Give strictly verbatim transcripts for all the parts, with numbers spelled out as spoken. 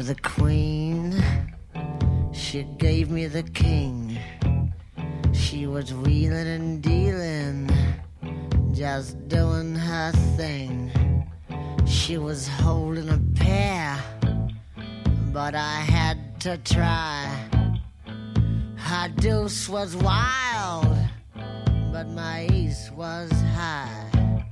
was a queen. She gave me the king. She was wheeling and dealing, just doing her thing. She was holding a pair, but I had to try. Her deuce was wild, but my ace was high.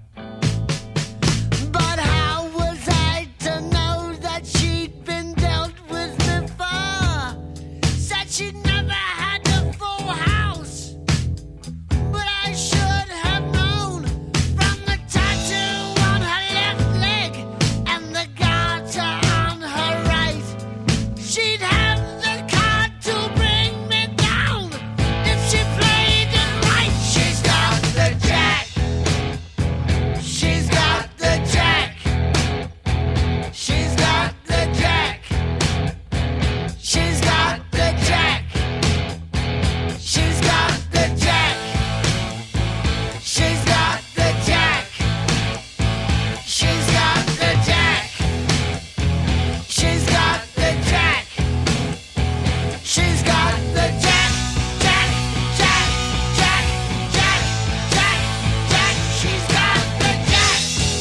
But how was I to know that she'd been dealt with before? Said she'd never had a full house, but I should have known from the tattoo on her left leg and the garter on her right. She'd have the card to bring me down if she played it right. She's got the jack. She's got the jack. She's got the jack. She's got the jack. She's got the jack. She's got the jack. She's got the jack. She's got the jack. She's got the jack. Jack, jack, jack, jack, jack, jack. She's got the jack.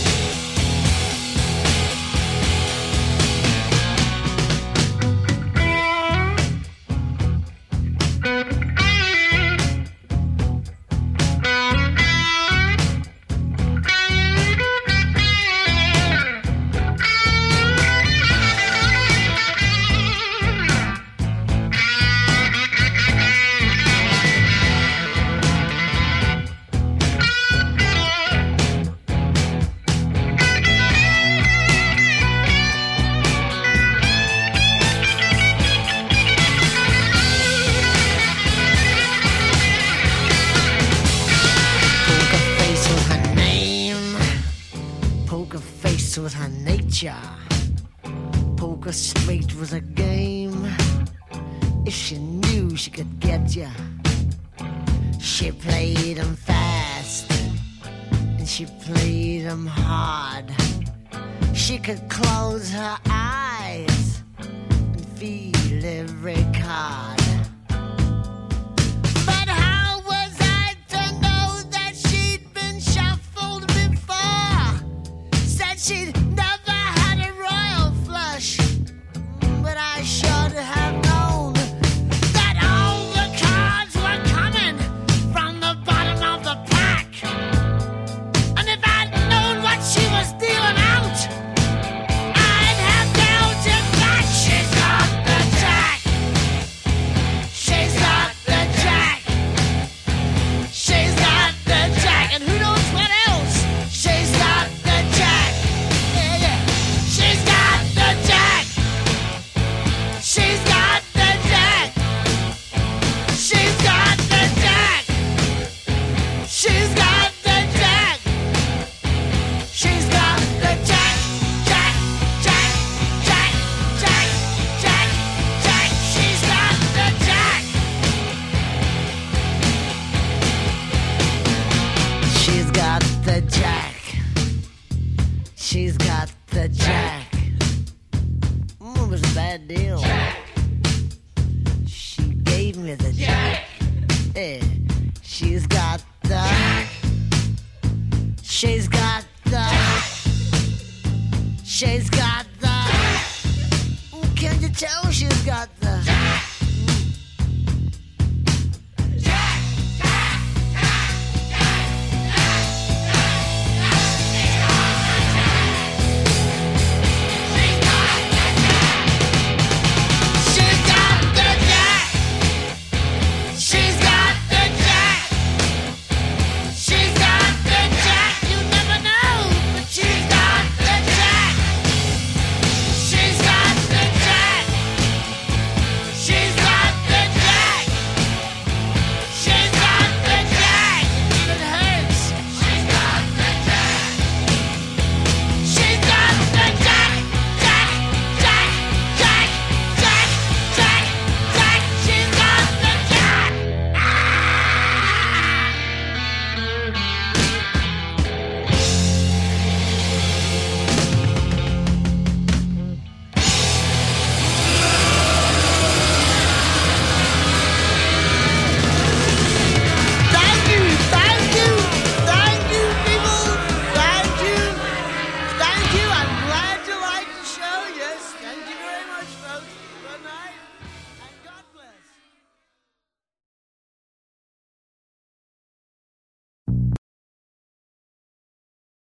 Poker face with her name, poker face with her nature. Poker straight was a game. If she knew she could get ya, she played 'em fast and she played 'em hard. She could close her eyes and feel every